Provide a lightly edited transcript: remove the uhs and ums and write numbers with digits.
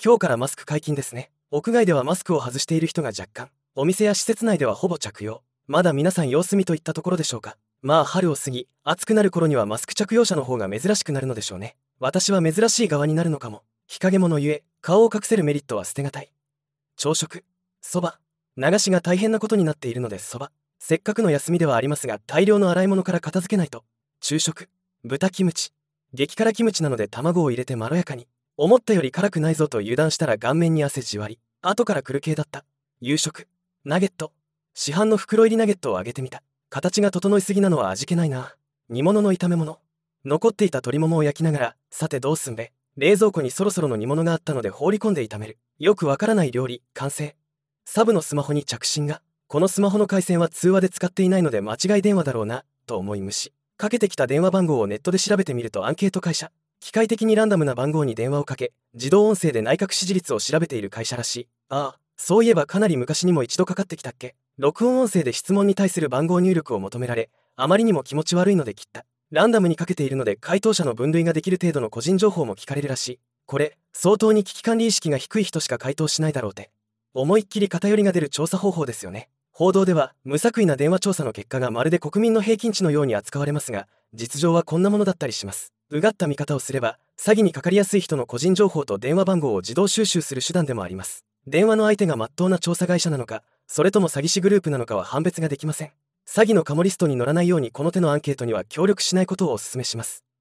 今日からマスク解禁ですね。屋外ではマスクを外している人が若干、お店や施設内ではほぼ着用。まだ皆さん様子見といったところでしょうか。まあ春を過ぎ、暑くなる頃にはマスク着用者の方が珍しくなるのでしょうね。私は珍しい側になるのかも。日陰者ゆえ、顔を隠せるメリットは捨てがたい。朝食、そば、流しが大変なことになっているのでそば。せっかくの休みではありますが、大量の洗い物から片付けないと。昼食、豚キムチ。激辛キムチなので卵を入れてまろやかに。思ったより辛くないぞと油断したら顔面に汗じわり。後から来る系だった。夕食、ナゲット。市販の袋入りナゲットを揚げてみた。形が整いすぎなのは味気ないな。煮物の炒め物。残っていた鶏ももを焼きながら、さてどうすんべ。冷蔵庫にそろそろの煮物があったので放り込んで炒める。よくわからない料理、完成。サブのスマホに着信が。このスマホの回線は通話で使っていないので間違い電話だろうな、と思い無視。かけてきた電話番号をネットで調べてみるとアンケート会社。機械的にランダムな番号に電話をかけ、自動音声で内閣支持率を調べている会社らしい。ああ、そういえばかなり昔にも一度かかってきたっけ。録音音声で質問に対する番号入力を求められ、あまりにも気持ち悪いので切った。ランダムにかけているので回答者の分類ができる程度の個人情報も聞かれるらしい。これ、相当に危機管理意識が低い人しか回答しないだろうて。思いっきり偏りが出る調査方法ですよね。報道では無作為な電話調査の結果がまるで国民の平均値のように扱われますが、実情はこんなものだったりします。うがった見方をすれば、詐欺にかかりやすい人の個人情報と電話番号を自動収集する手段でもあります。電話の相手が真っ当な調査会社なのか、それとも詐欺師グループなのかは判別ができません。詐欺のカモリストに乗らないようにこの手のアンケートには協力しないことをお勧めします。